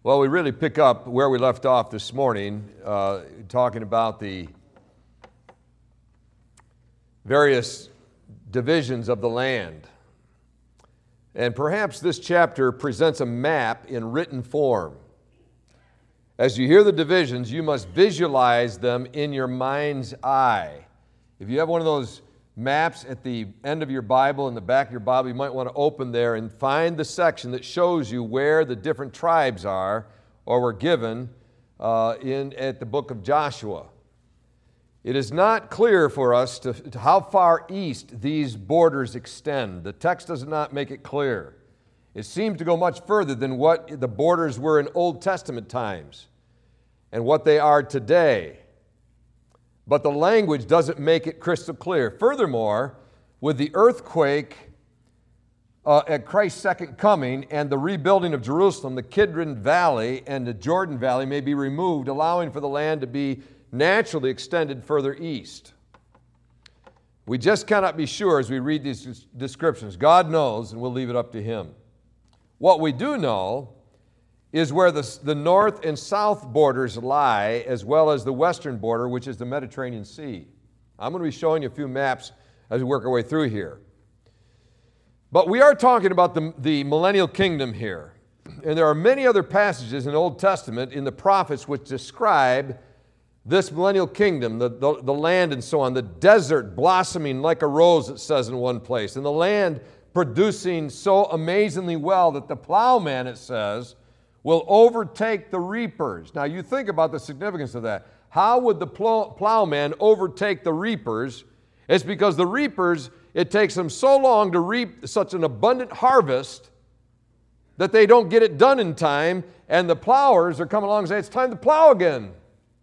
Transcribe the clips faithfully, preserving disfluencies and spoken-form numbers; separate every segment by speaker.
Speaker 1: Well, we really pick up where we left off this morning, uh, talking about the various divisions of the land. And perhaps this chapter presents a map in written form. As you hear the divisions, you must visualize them in your mind's eye. If you have one of those maps at the end of your Bible, in the back of your Bible, you might want to open there and find the section that shows you where the different tribes are or were given uh, in at the book of Joshua. It is not clear for us to, to how far east these borders extend. The text does not make it clear. It seems to go much further than what the borders were in Old Testament times and what they are today. But the language doesn't make it crystal clear. Furthermore, with the earthquake uh, at Christ's second coming and the rebuilding of Jerusalem, the Kidron Valley and the Jordan Valley may be removed, allowing for the land to be naturally extended further east. We just cannot be sure as we read these descriptions. God knows, and we'll leave it up to Him. What we do know is where the, the north and south borders lie, as well as the western border, which is the Mediterranean Sea. I'm going to be showing you a few maps as we work our way through here. But we are talking about the, the millennial kingdom here. And there are many other passages in the Old Testament in the prophets which describe this millennial kingdom, the, the, the land and so on, the desert blossoming like a rose, it says in one place, and the land producing so amazingly well that the plowman, it says, will overtake the reapers. Now you think about the significance of that. How would the plow, plowman overtake the reapers? It's because the reapers, it takes them so long to reap such an abundant harvest that they don't get it done in time, and the plowers are coming along and say, it's time to plow again.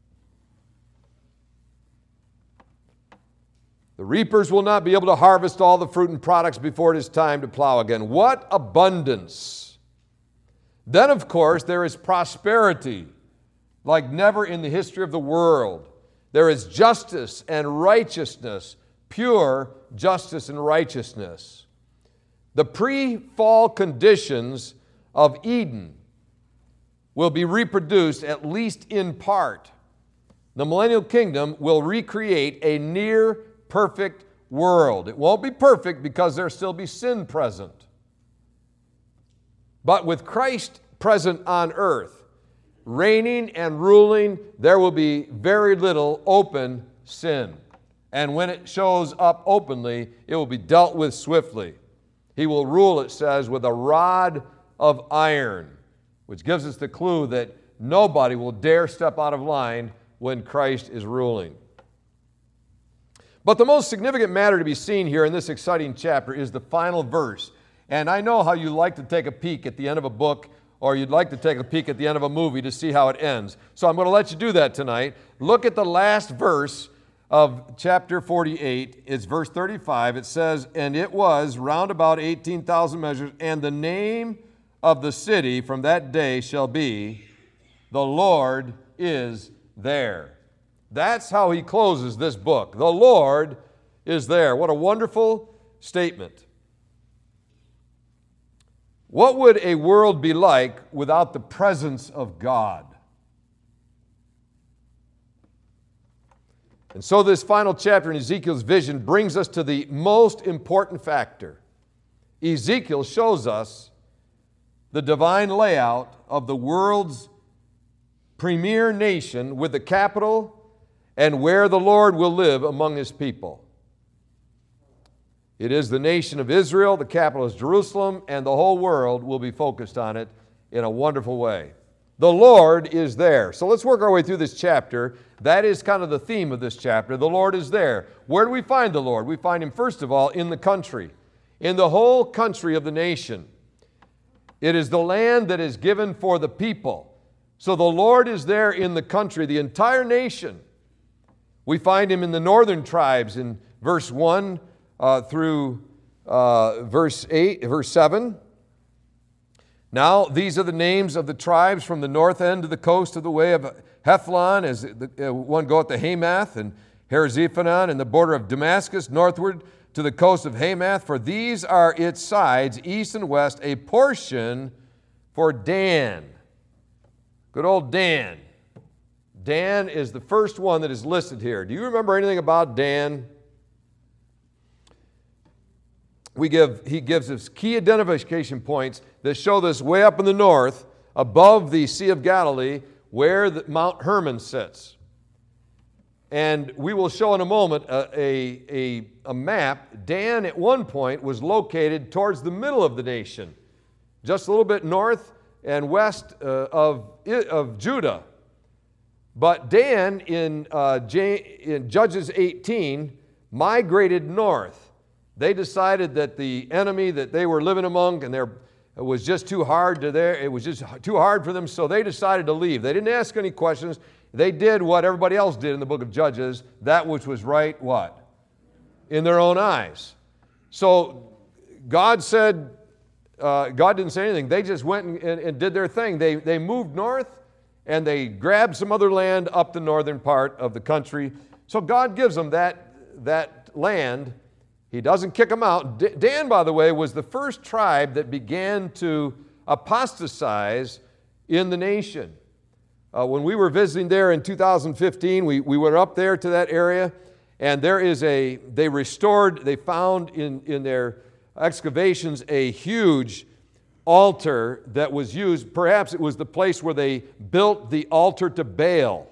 Speaker 1: The reapers will not be able to harvest all the fruit and products before it is time to plow again. What abundance! Then, of course, there is prosperity, like never in the history of the world. There is justice and righteousness, pure justice and righteousness. The pre-fall conditions of Eden will be reproduced, at least in part. The millennial kingdom will recreate a near perfect world. It won't be perfect because there'll still be sin present. But with Christ present on earth, reigning and ruling, there will be very little open sin. And when it shows up openly, it will be dealt with swiftly. He will rule, it says, with a rod of iron, which gives us the clue that nobody will dare step out of line when Christ is ruling. But the most significant matter to be seen here in this exciting chapter is the final verse. And I know how you like to take a peek at the end of a book, or you'd like to take a peek at the end of a movie to see how it ends. So I'm going to let you do that tonight. Look at the last verse of chapter forty-eight. It's verse thirty-five. It says, and it was round about eighteen thousand measures, and the name of the city from that day shall be, the Lord is there. That's how he closes this book. The Lord is there. What a wonderful statement. What would a world be like without the presence of God? And so this final chapter in Ezekiel's vision brings us to the most important factor. Ezekiel shows us the divine layout of the world's premier nation with the capital and where the Lord will live among His people. It is the nation of Israel, the capital is Jerusalem, and the whole world will be focused on it in a wonderful way. The Lord is there. So let's work our way through this chapter. That is kind of the theme of this chapter. The Lord is there. Where do we find the Lord? We find Him, first of all, in the country, in the whole country of the nation. It is the land that is given for the people. So the Lord is there in the country, the entire nation. We find Him in the northern tribes in verse one uh, through uh, verse eight, verse seven. Now, these are the names of the tribes from the north end to the coast of the way of Hethlon, as the, uh, one goeth to Hamath, and Harazephanon, and the border of Damascus, northward to the coast of Hamath. For these are its sides, east and west, a portion for Dan. Good old Dan. Dan is the first one that is listed here. Do you remember anything about Dan? We give, he gives us key identification points that show this way up in the north, above the Sea of Galilee, where the Mount Hermon sits. And we will show in a moment a, a, a, a map. Dan at one point was located towards the middle of the nation, just a little bit north and west uh, of, of Judah. But Dan in, uh, J, in Judges eighteen migrated north. They decided that the enemy that they were living among and there it was just too hard to their, it was just too hard for them, so they decided to leave. They didn't ask any questions. They did what everybody else did in the book of Judges, that which was right, what? In their own eyes. So God said, uh, God didn't say anything. They just went and, and, and did their thing. They, they moved north and they grabbed some other land up the northern part of the country. So God gives them that, that land. He doesn't kick them out. Dan, by the way, was the first tribe that began to apostatize in the nation. Uh, when we were visiting there in two thousand fifteen, we, we went up there to that area, and there is a, they restored, they found in, in their excavations a huge altar that was used. Perhaps it was the place where they built the altar to Baal.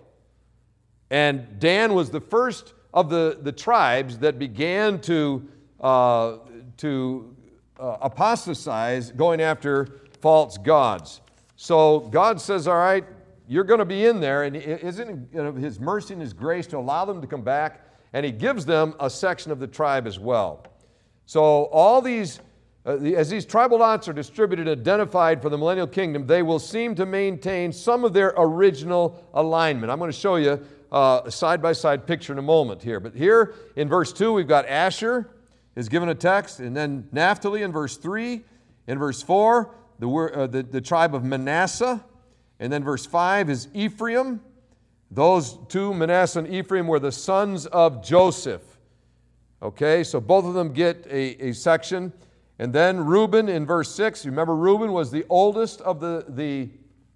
Speaker 1: And Dan was the first of the, the tribes that began to, uh, to uh, apostatize, going after false gods. So God says, all right, you're going to be in there, and isn't it His mercy and His grace to allow them to come back? And He gives them a section of the tribe as well. So all these, uh, the, as these tribal lots are distributed and identified for the millennial kingdom, they will seem to maintain some of their original alignment. I'm going to show you uh, a side-by-side picture in a moment here. But here in verse two, we've got Asher is given a text, and then Naphtali in verse three. In verse four, the, uh, the, the tribe of Manasseh. And then verse five is Ephraim. Those two, Manasseh and Ephraim, were the sons of Joseph. Okay, so both of them get a, a section. And then Reuben in verse six. Remember, Reuben was the oldest of the, the,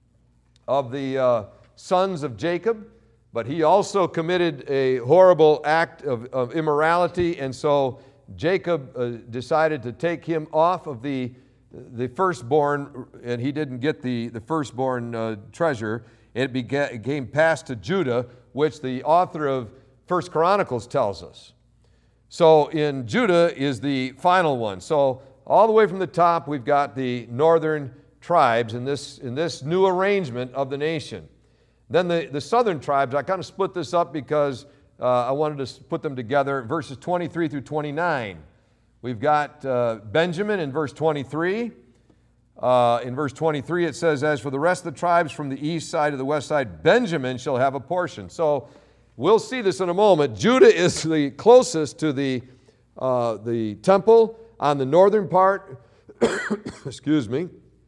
Speaker 1: of the uh, sons of Jacob, but he also committed a horrible act of, of immorality, and so Jacob uh, decided to take him off of the the firstborn, and he didn't get the, the firstborn uh, treasure. It became passed to Judah, which the author of First Chronicles tells us. So in Judah is the final one. So all the way from the top, we've got the northern tribes in this, in this new arrangement of the nation. Then the, the southern tribes, I kind of split this up because uh, I wanted to put them together, verses twenty-three through twenty-nine. We've got uh, Benjamin in verse twenty-three. Uh, in verse twenty-three it says, as for the rest of the tribes from the east side to the west side, Benjamin shall have a portion. So we'll see this in a moment. Judah is the closest to the, uh, the temple on the northern part. Excuse me.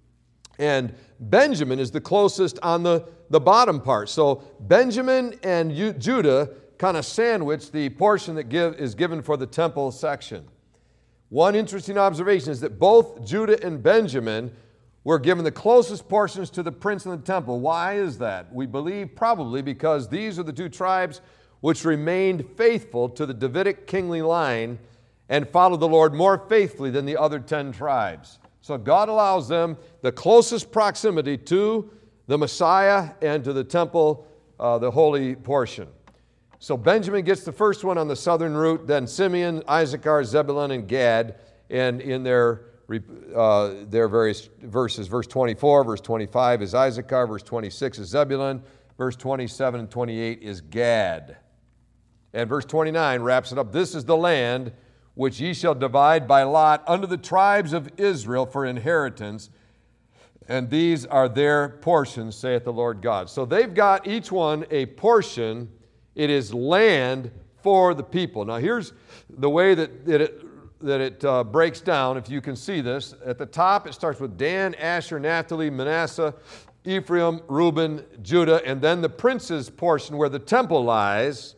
Speaker 1: And Benjamin is the closest on the, the bottom part. So Benjamin and U- Judah kind of sandwich the portion that give, is given for the temple section. One interesting observation is that both Judah and Benjamin were given the closest portions to the prince in the temple. Why is that? We believe probably because these are the two tribes which remained faithful to the Davidic kingly line and followed the Lord more faithfully than the other ten tribes. So God allows them the closest proximity to the Messiah and to the temple, uh, the holy portion. So Benjamin gets the first one on the southern route, then Simeon, Issachar, Zebulun, and Gad, and in their, uh, their various verses. Verse twenty-four, verse twenty-five is Issachar, verse twenty-six is Zebulun, verse twenty-seven and twenty-eight is Gad. And verse twenty-nine wraps it up. This is the land which ye shall divide by lot unto the tribes of Israel for inheritance, and these are their portions, saith the Lord God. So they've got each one a portion. It is land for the people. Now here's the way that, that it, that it uh, breaks down, if you can see this. At the top it starts with Dan, Asher, Naphtali, Manasseh, Ephraim, Reuben, Judah, and then the prince's portion where the temple lies.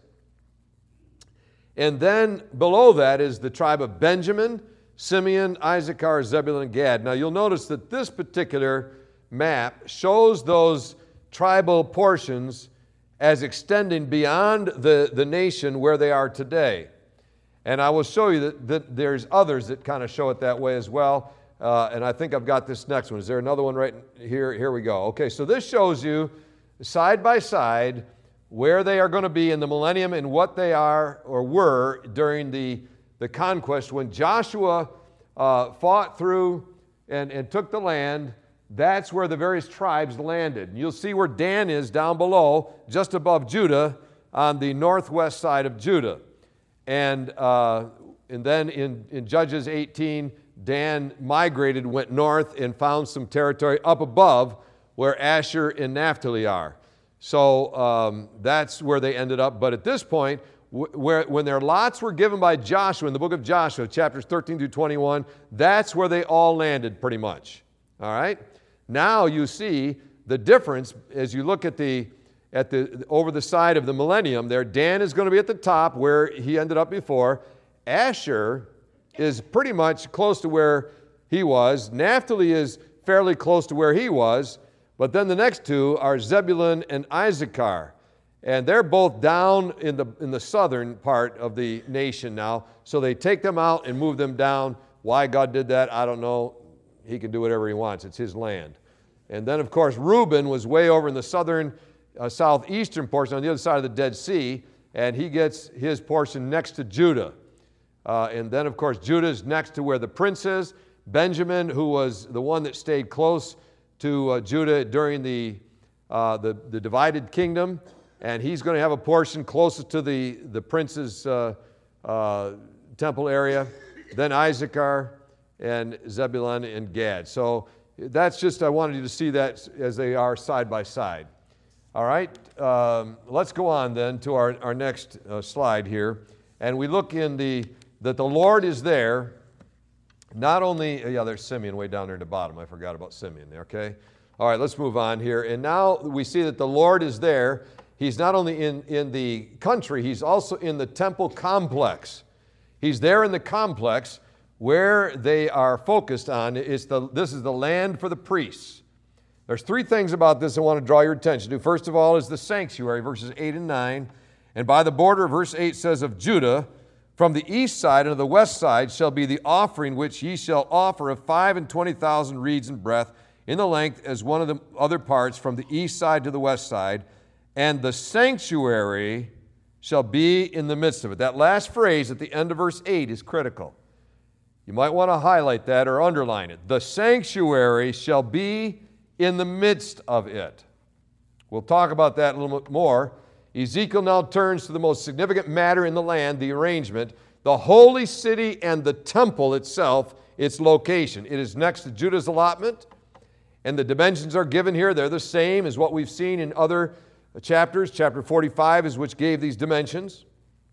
Speaker 1: And then below that is the tribe of Benjamin, Simeon, Issachar, Zebulun, and Gad. Now you'll notice that this particular map shows those tribal portions as extending beyond the, the nation where they are today. And I will show you that, that there's others that kind of show it that way as well. Uh, and I think I've got this next one. Is there another one right here? Here we go. Okay, so this shows you side by side where they are going to be in the millennium and what they are or were during the, the conquest. When Joshua uh, fought through and, and took the land, that's where the various tribes landed. And you'll see where Dan is down below, just above Judah, on the northwest side of Judah. And, uh, and then in, in Judges eighteen, Dan migrated, went north, and found some territory up above where Asher and Naphtali are. So um, that's where they ended up. But at this point, wh- where, when their lots were given by Joshua in the book of Joshua, chapters thirteen through twenty-one, that's where they all landed pretty much. All right? Now you see the difference as you look at the, at the over the side of the millennium there. Dan is going to be at the top where he ended up before. Asher is pretty much close to where he was. Naphtali is fairly close to where he was. But then the next two are Zebulun and Issachar. And they're both down in the, in the southern part of the nation now. So they take them out and move them down. Why God did that, I don't know. He can do whatever he wants. It's his land. And then, of course, Reuben was way over in the southern, uh, southeastern portion on the other side of the Dead Sea. And he gets his portion next to Judah. Uh, and then, of course, Judah is next to where the prince is. Benjamin, who was the one that stayed close to uh, Judah during the, uh, the, the divided kingdom. And he's going to have a portion closest to the, the prince's uh, uh, temple area. Then Issachar and Zebulun and Gad. So that's just, I wanted you to see that as they are side by side. All right, um, let's go on then to our, our next uh, slide here. And we look in the, that the Lord is there. Not only, yeah, there's Simeon way down there at the bottom. I forgot about Simeon there, okay? All right, let's move on here. And now we see that the Lord is there. He's not only in, in the country, he's also in the temple complex. He's there in the complex where they are focused on. It's the, this is the land for the priests. There's three things about this I want to draw your attention to. First of all is the sanctuary, verses eight and nine. And by the border, verse eight says, of Judah, from the east side and of the west side shall be the offering which ye shall offer of five and twenty thousand reeds in breadth in the length as one of the other parts from the east side to the west side. And the sanctuary shall be in the midst of it. That last phrase at the end of verse eight is critical. You might want to highlight that or underline it. The sanctuary shall be in the midst of it. We'll talk about that a little bit more. Ezekiel now turns to the most significant matter in the land, the arrangement, the holy city and the temple itself, its location. It is next to Judah's allotment, and the dimensions are given here. They're the same as what we've seen in other chapters. Chapter forty-five is which gave these dimensions.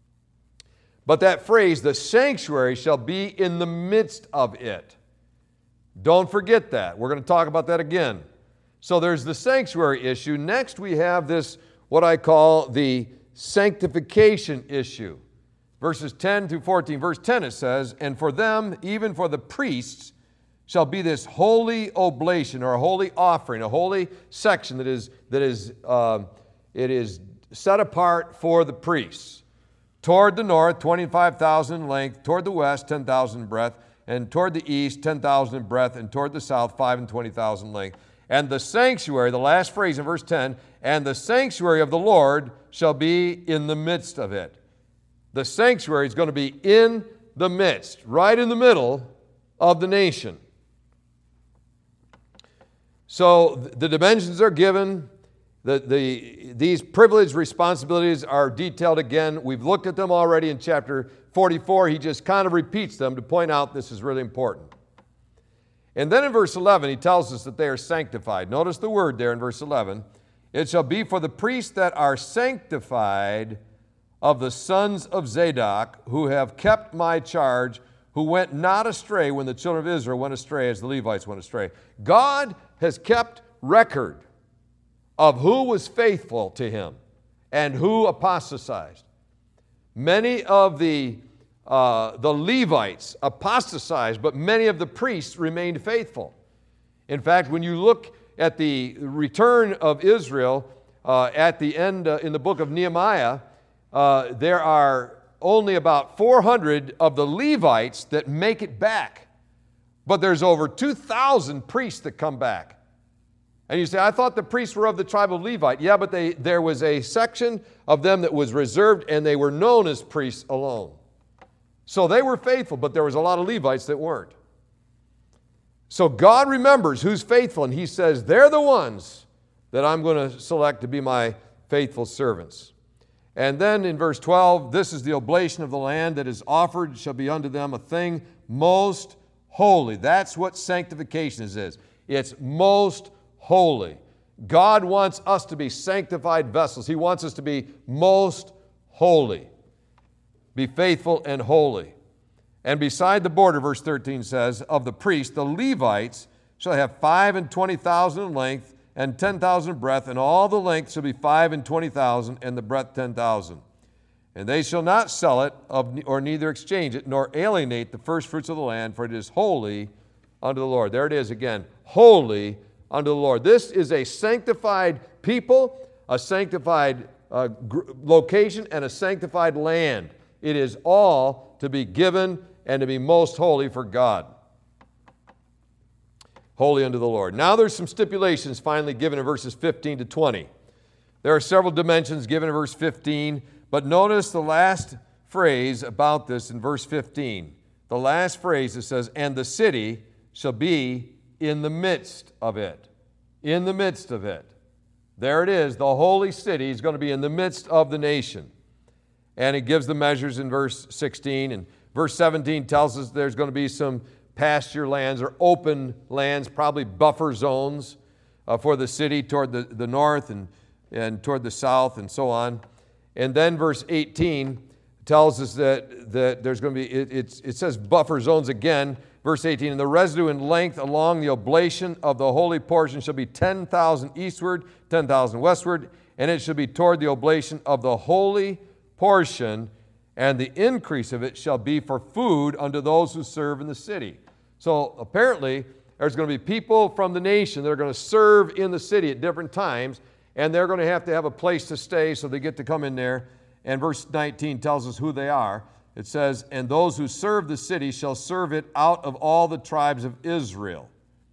Speaker 1: But that phrase, the sanctuary shall be in the midst of it. Don't forget that. We're going to talk about that again. So there's the sanctuary issue. Next we have this, what I call the sanctification issue. Verses ten through fourteen. Verse ten it says, and for them, even for the priests, shall be this holy oblation or a holy offering, a holy section that is, that is uh, it is set apart for the priests. Toward the north, twenty-five thousand in length, toward the west, ten thousand in breadth, and toward the east, ten thousand in breadth, and toward the south, five and twenty thousand in length. And the sanctuary, the last phrase in verse ten, and the sanctuary of the Lord shall be in the midst of it. The sanctuary is going to be in the midst, right in the middle of the nation. So the dimensions are given. The, the, these privileged responsibilities are detailed again. We've looked at them already in chapter forty-four. He just kind of repeats them to point out this is really important. And then in verse eleven, he tells us that they are sanctified. Notice the word there in verse eleven. It shall be for the priests that are sanctified of the sons of Zadok, who have kept my charge, who went not astray when the children of Israel went astray as the Levites went astray. God has kept record of who was faithful to him and who apostatized. Many of the, uh, the Levites apostatized, but many of the priests remained faithful. In fact, when you look at the return of Israel uh, at the end uh, in the book of Nehemiah, uh, there are only about four hundred of the Levites that make it back. But there's over two thousand priests that come back. And you say, I thought the priests were of the tribe of Levite. Yeah, but they, there was a section of them that was reserved, and they were known as priests alone. So they were faithful, but there was a lot of Levites that weren't. So God remembers who's faithful, and he says, they're the ones that I'm going to select to be my faithful servants. And then in verse twelve, this is the oblation of the land that is offered, shall be unto them a thing most holy. That's what sanctification is. It's most holy. God wants us to be sanctified vessels. He wants us to be most holy. Be faithful and holy. And beside the border, verse thirteen says, of the priests, the Levites shall have five and twenty thousand in length, and ten thousand in breadth, and all the length shall be five and twenty thousand, and the breadth ten thousand. And they shall not sell it, of, or neither exchange it, nor alienate the first fruits of the land, for it is holy unto the Lord. There it is again, holy unto the Lord. This is a sanctified people, a sanctified uh, gr- location, and a sanctified land. It is all to be given and to be most holy for God. Holy unto the Lord. Now there's some stipulations finally given in verses fifteen to twenty. There are several dimensions given in verse fifteen, but notice the last phrase about this in verse fifteen. The last phrase, it says, and the city shall be in the midst of it. In the midst of it. There it is. The holy city is going to be in the midst of the nation. And it gives the measures in verse sixteen. And verse seventeen tells us there's going to be some pasture lands or open lands, probably buffer zones uh, for the city toward the, the north and, and toward the south and so on. And then verse eighteen tells us that, that there's going to be, it, it's, it says buffer zones again. Verse eighteen, and the residue in length along the oblation of the holy portion shall be ten thousand eastward, ten thousand westward, and it shall be toward the oblation of the holy portion, and the increase of it shall be for food unto those who serve in the city. So apparently, there's going to be people from the nation that are going to serve in the city at different times, and they're going to have to have a place to stay, so they get to come in there. And verse nineteen tells us who they are. It says, and those who serve the city shall serve it out of all the tribes of Israel.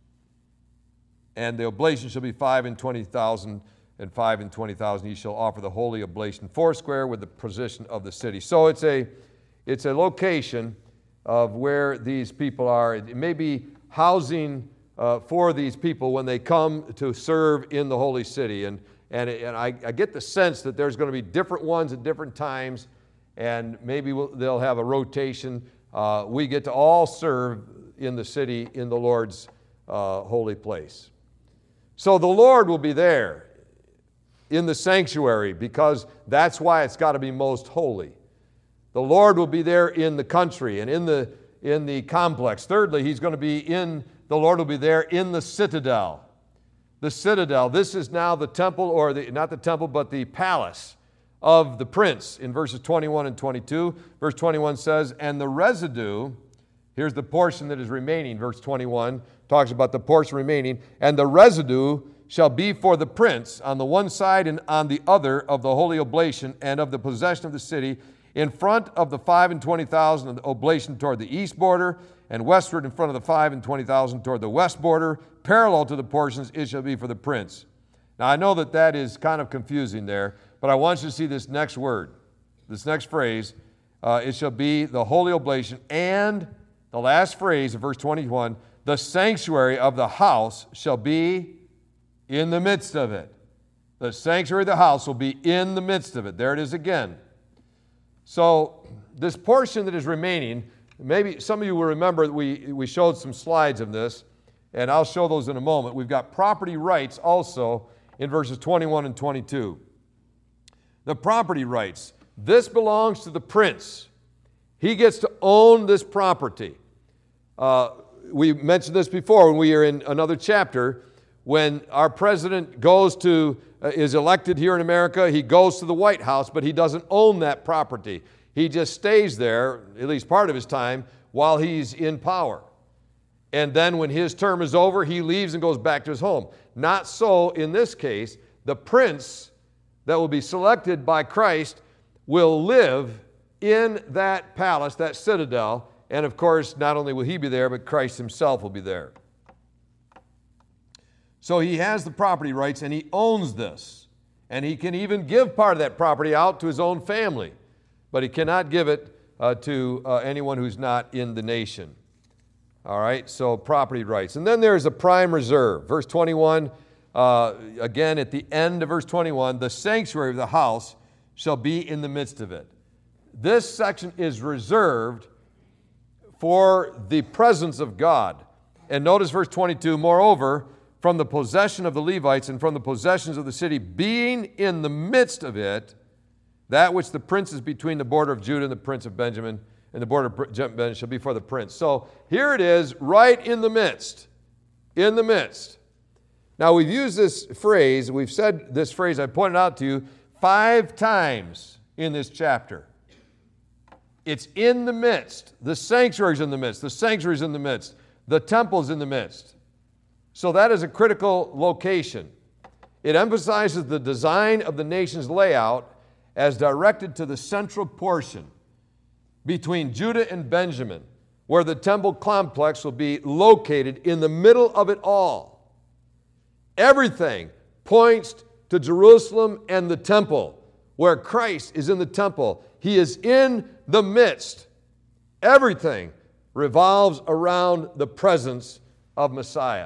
Speaker 1: And the oblation shall be five and twenty thousand, and five and twenty thousand. Ye shall offer the holy oblation foursquare with the position of the city. So it's a, it's a location of where these people are. It may be housing uh, for these people when they come to serve in the holy city. And, and, and I, I get the sense that there's going to be different ones at different times, and maybe we'll, they'll have a rotation. Uh, we get to all serve in the city in the Lord's uh, holy place. So the Lord will be there in the sanctuary, because that's why it's got to be most holy. The Lord will be there in the country and in the, in the complex. Thirdly, he's going to be in, the Lord will be there in the citadel. The citadel, this is now the temple, or the, not the temple, but the palace of the prince in verses twenty-one and twenty-two. Verse twenty-one says, and the residue, here's the portion that is remaining. Verse twenty-one talks about the portion remaining, and the residue shall be for the prince on the one side and on the other of the holy oblation and of the possession of the city, in front of the five and twenty thousand of the oblation toward the east border, and westward in front of the five and twenty thousand toward the west border, parallel to the portions, it shall be for the prince. Now I know that that is kind of confusing there, but I want you to see this next word, this next phrase. Uh, it shall be the holy oblation, and the last phrase of verse twenty-one, the sanctuary of the house shall be in the midst of it. The sanctuary of the house will be in the midst of it. There it is again. So this portion that is remaining, maybe some of you will remember that we, we showed some slides of this, and I'll show those in a moment. We've got property rights also in verses twenty-one and twenty-two. The property rights. This belongs to the prince. He gets to own this property. Uh, we mentioned this before when we were in another chapter. When our president goes to, uh, is elected here in America, he goes to the White House, but he doesn't own that property. He just stays there, at least part of his time, while he's in power. And then when his term is over, he leaves and goes back to his home. Not so in this case. The prince that will be selected by Christ will live in that palace, that citadel. And of course, not only will he be there, but Christ himself will be there. So he has the property rights and he owns this. And he can even give part of that property out to his own family. But he cannot give it uh, to uh, anyone who's not in the nation. All right, so property rights. And then there's a prime reserve. Verse twenty-one, uh, again at the end of verse twenty-one, the sanctuary of the house shall be in the midst of it. This section is reserved for the presence of God. And notice verse twenty-two, moreover, from the possession of the Levites and from the possessions of the city, being in the midst of it, that which the prince is between the border of Judah and the prince of Benjamin, and the border of Benjamin shall be for the prince. So here it is, right in the midst. In the midst. Now we've used this phrase, we've said this phrase, I pointed out to you, five times in this chapter. It's in the midst. The sanctuary's in the midst. The sanctuary's in the midst. The temple's in the midst. So that is a critical location. It emphasizes the design of the nation's layout as directed to the central portion between Judah and Benjamin, where the temple complex will be located in the middle of it all. Everything points to Jerusalem and the temple, where Christ is in the temple. He is in the midst. Everything revolves around the presence of Messiah.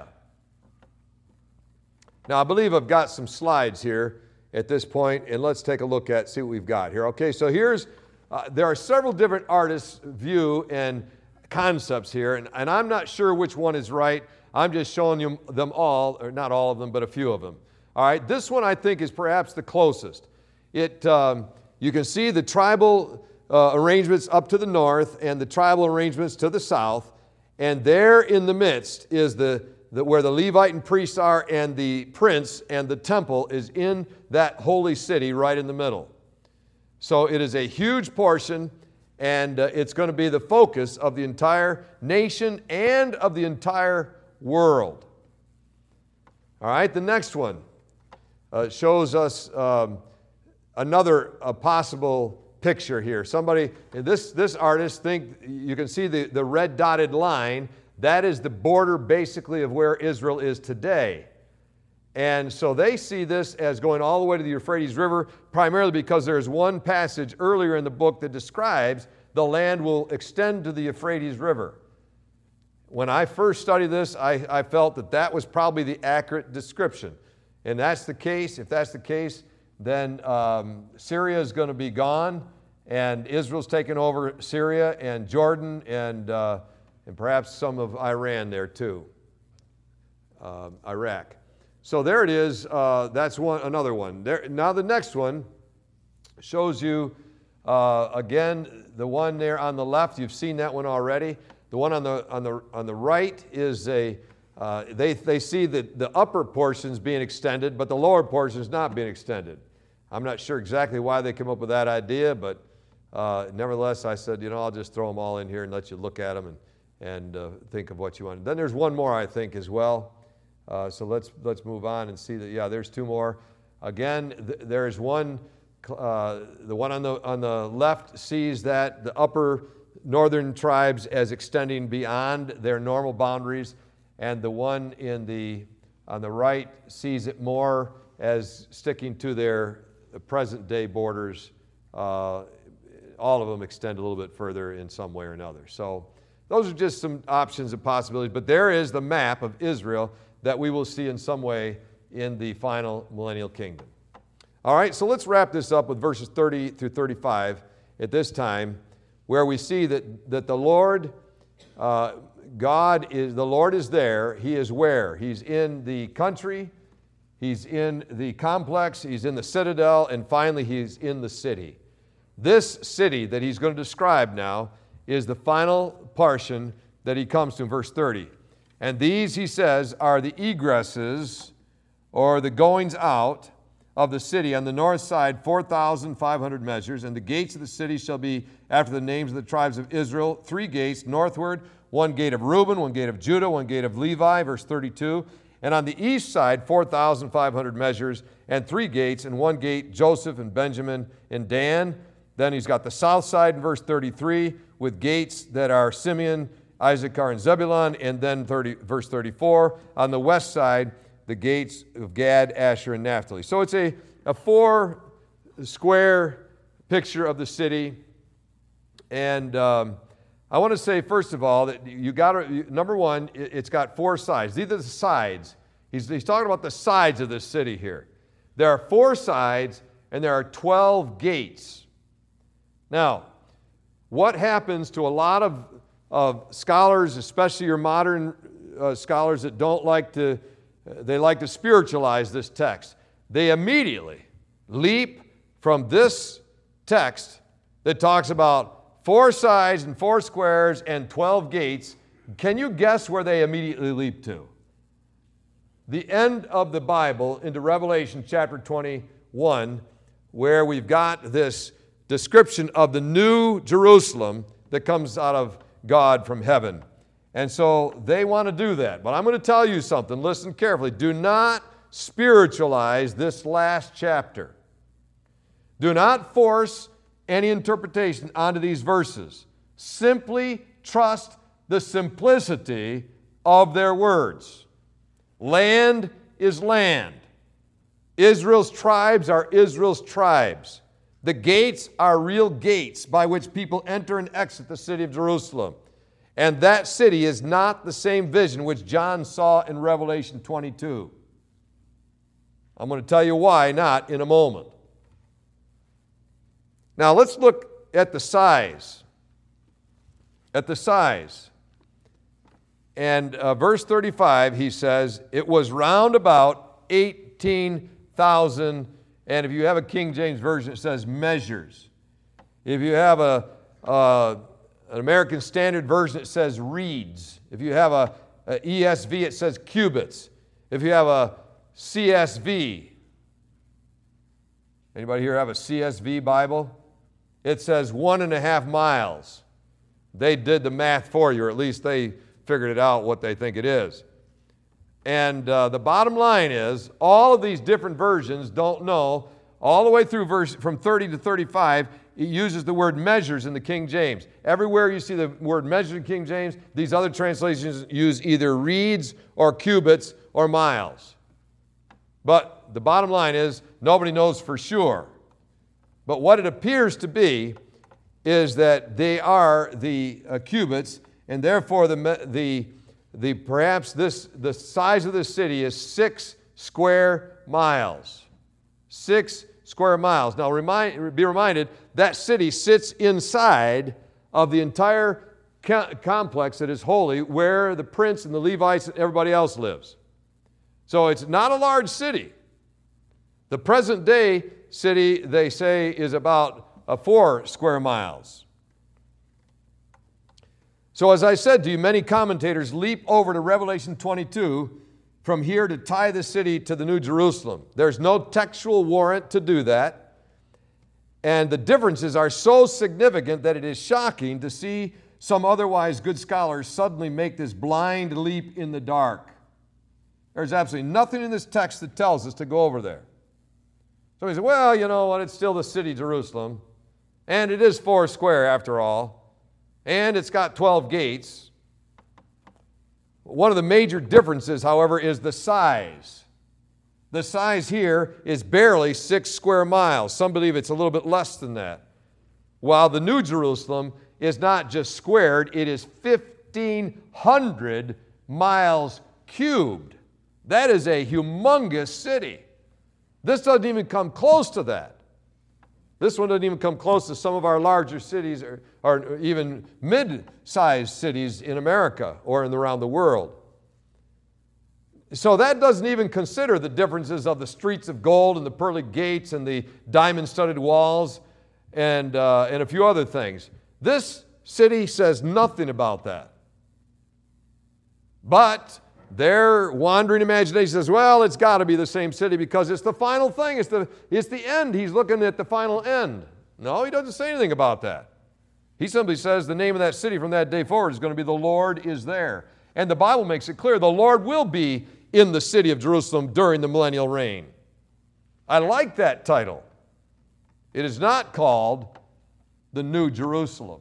Speaker 1: Now, I believe I've got some slides here at this point, and let's take a look at, see what we've got here. Okay, so here's Uh, there are several different artists' view and concepts here, and, and I'm not sure which one is right. I'm just showing you them all, or not all of them, but a few of them. All right, this one I think is perhaps the closest. It, um, you can see the tribal uh, arrangements up to the north and the tribal arrangements to the south, and there in the midst is the, the where the Levite and priests are, and the prince and the temple is in that holy city right in the middle. So it is a huge portion, and uh, it's going to be the focus of the entire nation and of the entire world. All right, the next one uh, shows us um, another uh, possible picture here. Somebody, this, this artist, think you can see the, the red dotted line. That is the border basically of where Israel is today. And so they see this as going all the way to the Euphrates River, primarily because there's one passage earlier in the book that describes the land will extend to the Euphrates River. When I first studied this, I, I felt that that was probably the accurate description. And that's the case. If that's the case, then um, Syria is going to be gone, and Israel's taken over Syria and Jordan and, uh, and perhaps some of Iran there too, uh, Iraq. So there it is. Uh, that's one, another one. There, now the next one shows you, uh, again, the one there on the left. You've seen that one already. The one on the, on the, on the right is a, uh, they, they see the, the upper portions being extended, but the lower portion is not being extended. I'm not sure exactly why they came up with that idea, but uh, nevertheless, I said, you know, I'll just throw them all in here and let you look at them and, and uh, think of what you want. Then there's one more, I think, as well. Uh, so let's let's move on and see that. Yeah, there's two more. Again, th- there's one. Uh, the one on the on the left sees that the upper northern tribes as extending beyond their normal boundaries, and the one in the on the right sees it more as sticking to their present-day borders. Uh, all of them extend a little bit further in some way or another. So those are just some options and possibilities. But there is the map of Israel that we will see in some way in the final millennial kingdom. All right, so let's wrap this up with verses thirty through thirty-five at this time, where we see that, that the Lord, uh, God is, the Lord is there. He is where? He's in the country, He's in the complex, He's in the citadel, and finally He's in the city. This city that He's going to describe now is the final portion that He comes to in verse thirty. And these, he says, are the egresses, or the goings out of the city. On the north side, four thousand five hundred measures, and the gates of the city shall be after the names of the tribes of Israel, three gates, northward, one gate of Reuben, one gate of Judah, one gate of Levi, verse thirty-two. And on the east side, four thousand five hundred measures, and three gates, and one gate, Joseph and Benjamin and Dan. Then he's got the south side in verse thirty-three, with gates that are Simeon, Issachar, and Zebulun, and then thirty, verse thirty-four. On the west side, the gates of Gad, Asher, and Naphtali. So it's a, a four-square picture of the city. And um, I want to say, first of all, that you got to, number one, it's got four sides. These are the sides. He's, he's talking about the sides of this city here. There are four sides, and there are twelve gates. Now, what happens to a lot of, of scholars, especially your modern uh, scholars that don't like to, uh, they like to spiritualize this text. They immediately leap from this text that talks about four sides and four squares and twelve gates. Can you guess where they immediately leap to? The end of the Bible into Revelation chapter twenty-one, where we've got this description of the new Jerusalem that comes out of God from heaven. And so they want to do that. But I'm going to tell you something. Listen carefully. Do not spiritualize this last chapter. Do not force any interpretation onto these verses. Simply trust the simplicity of their words. Land is land. Israel's tribes are Israel's tribes. The gates are real gates by which people enter and exit the city of Jerusalem. And that city is not the same vision which John saw in Revelation twenty-two. I'm going to tell you why not in a moment. Now let's look at the size. At the size. And uh, verse thirty-five, he says, it was round about eighteen thousand. And if you have a King James Version, it says measures. If you have a, uh, an American Standard Version, it says reeds. If you have a, a E S V, it says cubits. If you have a C S V, anybody here have a C S V Bible? It says one and a half miles. They did the math for you, or at least they figured it out what they think it is. And uh, the bottom line is, all of these different versions don't know, all the way through verse from thirty to thirty-five, it uses the word measures in the King James. Everywhere you see the word measures in King James, these other translations use either reeds or cubits or miles. But the bottom line is, nobody knows for sure. But what it appears to be is that they are the uh, cubits, and therefore the the The, perhaps this, the size of this city is six square miles. Six square miles. Now, remind, be reminded, that city sits inside of the entire co- complex that is holy, where the prince and the Levites and everybody else lives. So it's not a large city. The present day city, they say, is about uh, four square miles. So as I said to you, many commentators leap over to Revelation twenty-two from here to tie the city to the New Jerusalem. There's no textual warrant to do that. And the differences are so significant that it is shocking to see some otherwise good scholars suddenly make this blind leap in the dark. There's absolutely nothing in this text that tells us to go over there. So he said, well, you know what, it's still the city Jerusalem, and it is four square after all. And it's got twelve gates. One of the major differences, however, is the size. The size here is barely six square miles. Some believe it's a little bit less than that. While the New Jerusalem is not just squared, it is fifteen hundred miles cubed. That is a humongous city. This doesn't even come close to that. This one doesn't even come close to some of our larger cities or, or even mid-sized cities in America or in around the world. So that doesn't even consider the differences of the streets of gold and the pearly gates and the diamond-studded walls and, uh, and a few other things. This city says nothing about that. But their wandering imagination says, well, it's got to be the same city because it's the final thing. It's the, it's the end. He's looking at the final end. No, he doesn't say anything about that. He simply says the name of that city from that day forward is going to be the Lord is there. And the Bible makes it clear the Lord will be in the city of Jerusalem during the millennial reign. I like that title. It is not called the New Jerusalem.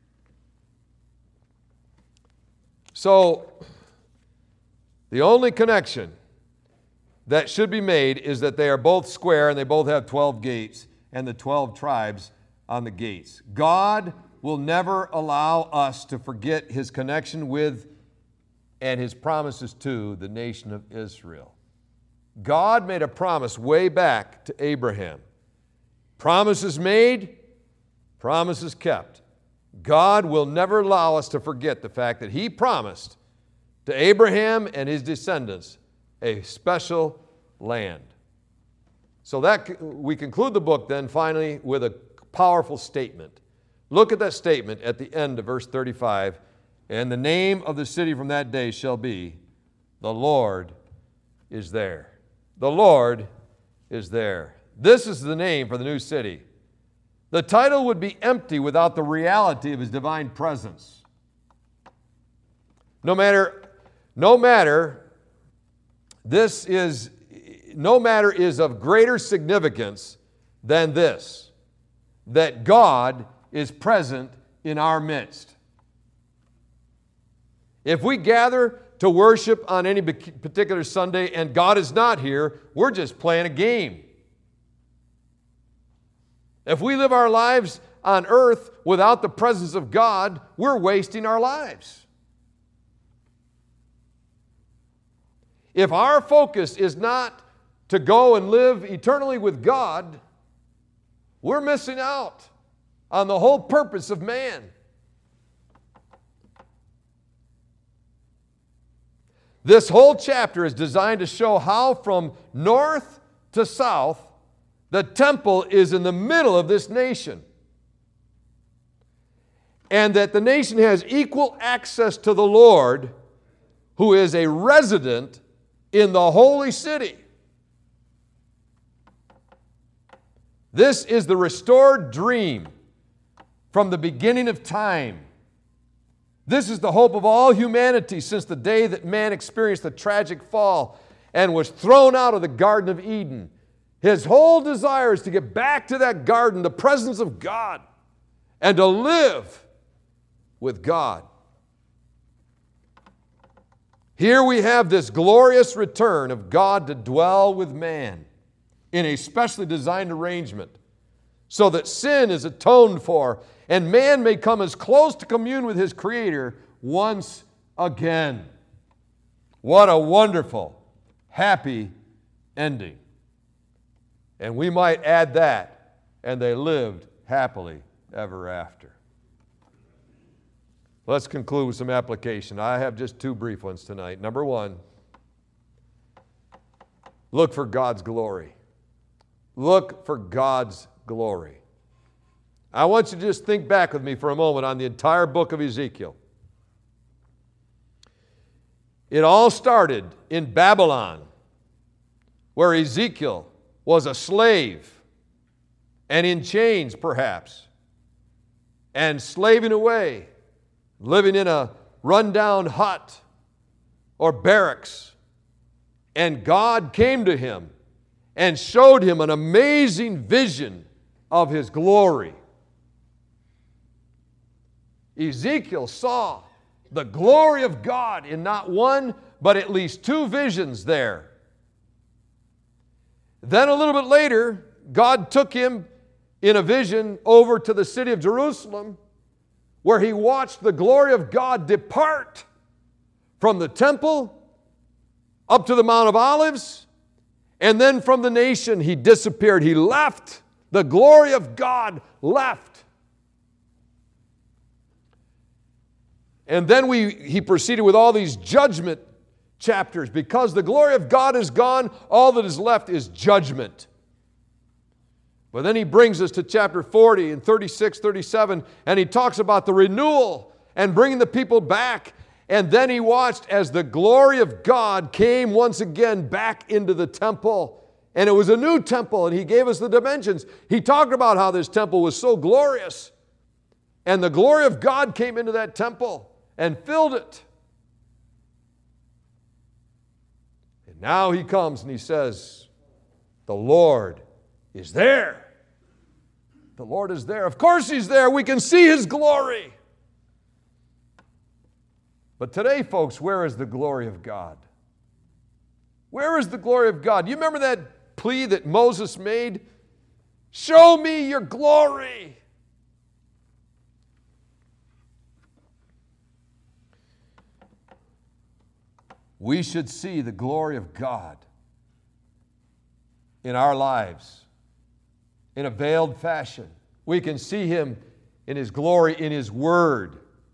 Speaker 1: So, the only connection that should be made is that they are both square and they both have twelve gates and the twelve tribes on the gates. God will never allow us to forget His connection with and His promises to the nation of Israel. God made a promise way back to Abraham. Promises made, promises kept. God will never allow us to forget the fact that He promised to Abraham and his descendants a special land. So that we conclude the book then finally with a powerful statement. Look at that statement at the end of verse thirty-five. And the name of the city from that day shall be, the Lord is there. The Lord is there. This is the name for the new city. The title would be empty without the reality of His divine presence. No matter, no matter, this is, no matter is of greater significance than this, that God is present in our midst. If we gather to worship on any particular Sunday and God is not here, we're just playing a game. If we live our lives on earth without the presence of God, we're wasting our lives. If our focus is not to go and live eternally with God, we're missing out on the whole purpose of man. This whole chapter is designed to show how from north to south, the temple is in the middle of this nation. And that the nation has equal access to the Lord, who is a resident in the holy city. This is the restored dream from the beginning of time. This is the hope of all humanity since the day that man experienced the tragic fall and was thrown out of the Garden of Eden. His whole desire is to get back to that garden, the presence of God, and to live with God. Here we have this glorious return of God to dwell with man in a specially designed arrangement so that sin is atoned for and man may come as close to commune with his Creator once again. What a wonderful, happy ending. And we might add that, and they lived happily ever after. Let's conclude with some application. I have just two brief ones tonight. Number one, look for God's glory. Look for God's glory. I want you to just think back with me for a moment on the entire book of Ezekiel. It all started in Babylon, where Ezekiel was a slave and in chains perhaps, and slaving away, living in a rundown hut or barracks. And God came to him and showed him an amazing vision of His glory. Ezekiel saw the glory of God in not one, but at least two visions there. Then a little bit later, God took him in a vision over to the city of Jerusalem, where he watched the glory of God depart from the temple up to the Mount of Olives, and then from the nation he disappeared. He left. The glory of God left. And then we, he proceeded with all these judgment chapters. Because the glory of God is gone, all that is left is judgment. But then he brings us to chapter forty and thirty-six, thirty-seven, and he talks about the renewal and bringing the people back. And then he watched as the glory of God came once again back into the temple. And it was a new temple, and he gave us the dimensions. He talked about how this temple was so glorious. And the glory of God came into that temple and filled it. And now he comes and he says, the Lord is there. The Lord is there. Of course he's there. We can see his glory. But today, folks, where is the glory of God? Where is the glory of God? You remember that plea that Moses made? Show me your glory. We should see the glory of God in our lives in a veiled fashion. We can see him in his glory in his word.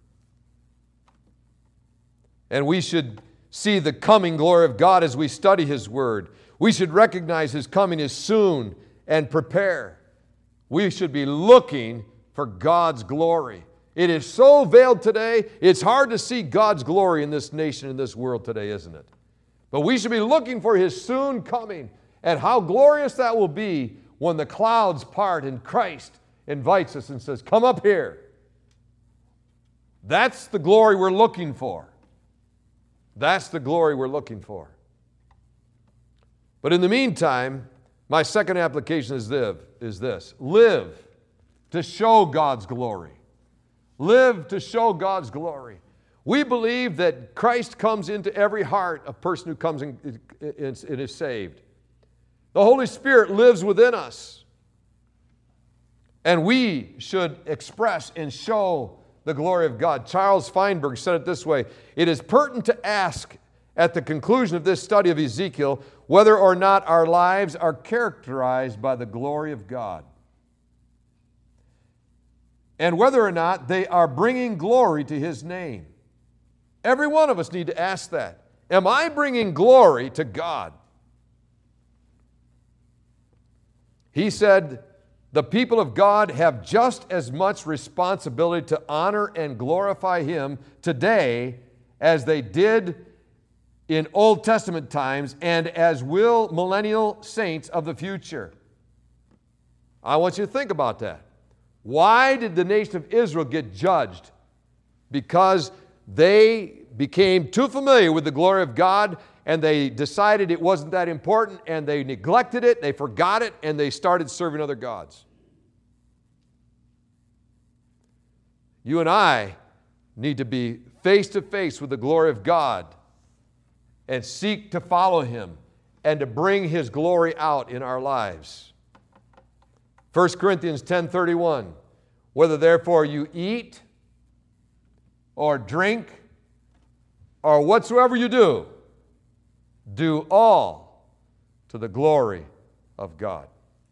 Speaker 1: And we should see the coming glory of God as we study his word. We should recognize his coming is soon and prepare. We should be looking for God's glory. It is so veiled today, it's hard to see God's glory in this nation, in this world today, isn't it? But we should be looking for his soon coming, and how glorious that will be when the clouds part and Christ invites us and says, come up here. That's the glory we're looking for. That's the glory we're looking for. But in the meantime, my second application is this, is this. Live to show God's glory. Live to show God's glory. We believe that Christ comes into every heart of person who comes in, in, in is saved. The Holy Spirit lives within us. And we should express and show the glory of God. Charles Feinberg said it this way: it is pertinent to ask at the conclusion of this study of Ezekiel whether or not our lives are characterized by the glory of God, and whether or not they are bringing glory to his name. Every one of us need to ask that. Am I bringing glory to God? He said, the people of God have just as much responsibility to honor and glorify him today as they did in Old Testament times, and as will millennial saints of the future. I want you to think about that. Why did the nation of Israel get judged? Because they became too familiar with the glory of God, and they decided it wasn't that important, and they neglected it, they forgot it, and they started serving other gods. You and I need to be face to face with the glory of God and seek to follow him and to bring his glory out in our lives. First Corinthians ten thirty-one, whether therefore you eat or drink or whatsoever you do, do all to the glory of God.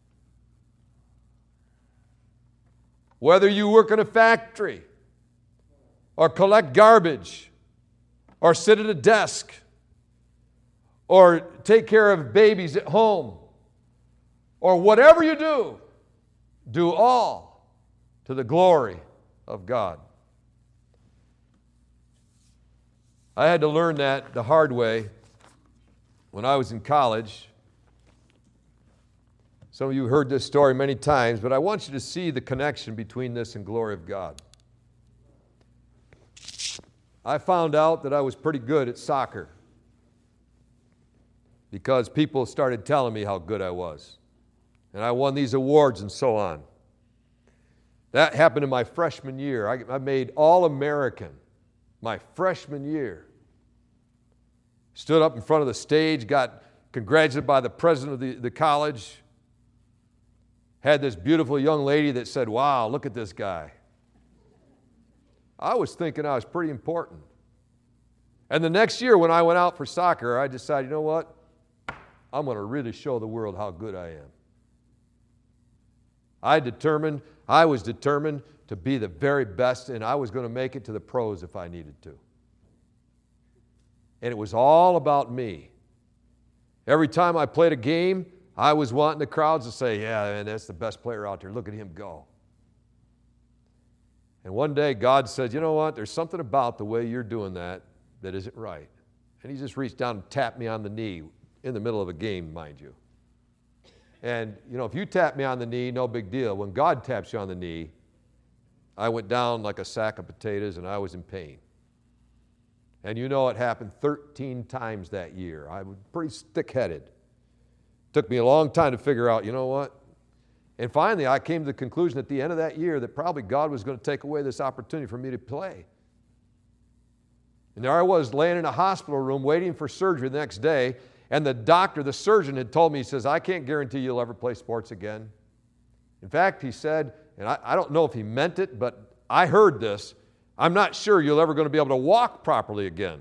Speaker 1: Whether you work in a factory or collect garbage or sit at a desk or take care of babies at home or whatever you do, do all to the glory of God. I had to learn that the hard way when I was in college. Some of you heard this story many times, but I want you to see the connection between this and glory of God. I found out that I was pretty good at soccer because people started telling me how good I was. And I won these awards and so on. That happened in my freshman year. I, I made All-American my freshman year. Stood up in front of the stage, got congratulated by the president of the, the college. Had this beautiful young lady that said, wow, look at this guy. I was thinking I was pretty important. And the next year when I went out for soccer, I decided, you know what? I'm going to really show the world how good I am. I determined, I was determined to be the very best, and I was going to make it to the pros if I needed to. And it was all about me. Every time I played a game, I was wanting the crowds to say, yeah, man, that's the best player out there. Look at him go. And one day God said, you know what? There's something about the way you're doing that that isn't right. And he just reached down and tapped me on the knee in the middle of a game, mind you. And, you know, if you tap me on the knee, no big deal. When God taps you on the knee, I went down like a sack of potatoes and I was in pain. And you know it happened thirteen times that year. I was pretty stick-headed. Took me a long time to figure out, you know what? And finally, I came to the conclusion at the end of that year that probably God was going to take away this opportunity for me to play. And there I was laying in a hospital room waiting for surgery the next day, and the doctor, the surgeon, had told me, he says, I can't guarantee you'll ever play sports again. In fact, he said, and I, I don't know if he meant it, but I heard this, I'm not sure you're ever going to be able to walk properly again.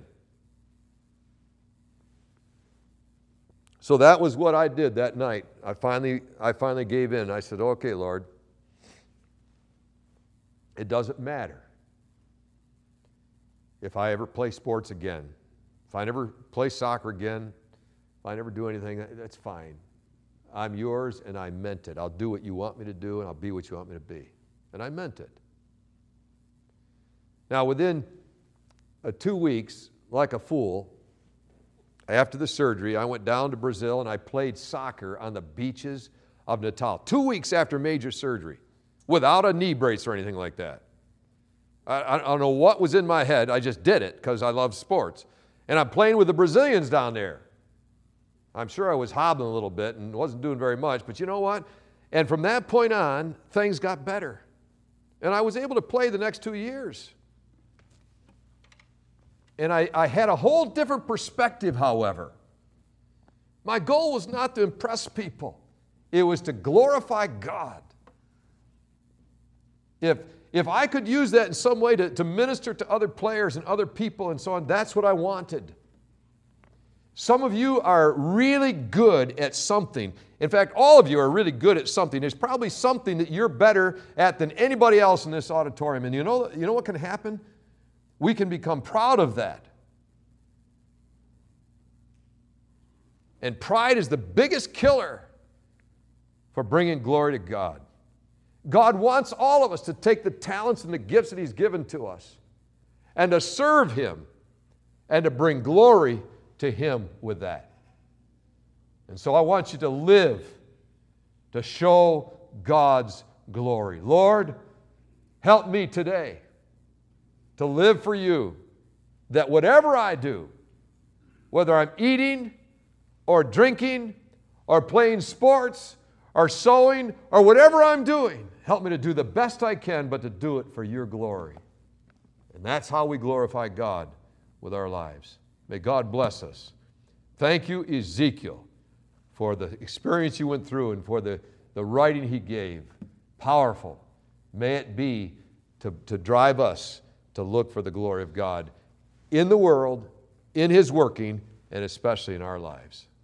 Speaker 1: So that was what I did that night. I finally, I finally gave in. I said, okay, Lord, it doesn't matter if I ever play sports again. If I never play soccer again, if I never do anything, that's fine. I'm yours, and I meant it. I'll do what you want me to do, and I'll be what you want me to be. And I meant it. Now, within uh, two weeks, like a fool, after the surgery, I went down to Brazil and I played soccer on the beaches of Natal. Two weeks after major surgery, without a knee brace or anything like that. I, I don't know what was in my head. I just did it because I love sports. And I'm playing with the Brazilians down there. I'm sure I was hobbling a little bit and wasn't doing very much, but you know what? And from that point on, things got better. And I was able to play the next two years. And I, I had a whole different perspective, however. My goal was not to impress people. It was to glorify God. If, if I could use that in some way to, to minister to other players and other people and so on, that's what I wanted. Some of you are really good at something. In fact, all of you are really good at something. There's probably something that you're better at than anybody else in this auditorium. And you know, you know what can happen? We can become proud of that. And pride is the biggest killer for bringing glory to God. God wants all of us to take the talents and the gifts that He's given to us and to serve Him and to bring glory to Him with that. And so I want you to live to show God's glory. Lord, help me today to live for You, that whatever I do, whether I'm eating or drinking or playing sports or sewing or whatever I'm doing, help me to do the best I can, but to do it for Your glory. And that's how we glorify God with our lives. May God bless us. Thank you, Ezekiel, for the experience you went through and for the, the writing he gave. Powerful. May it be to, to drive us to look for the glory of God in the world, in His working, and especially in our lives.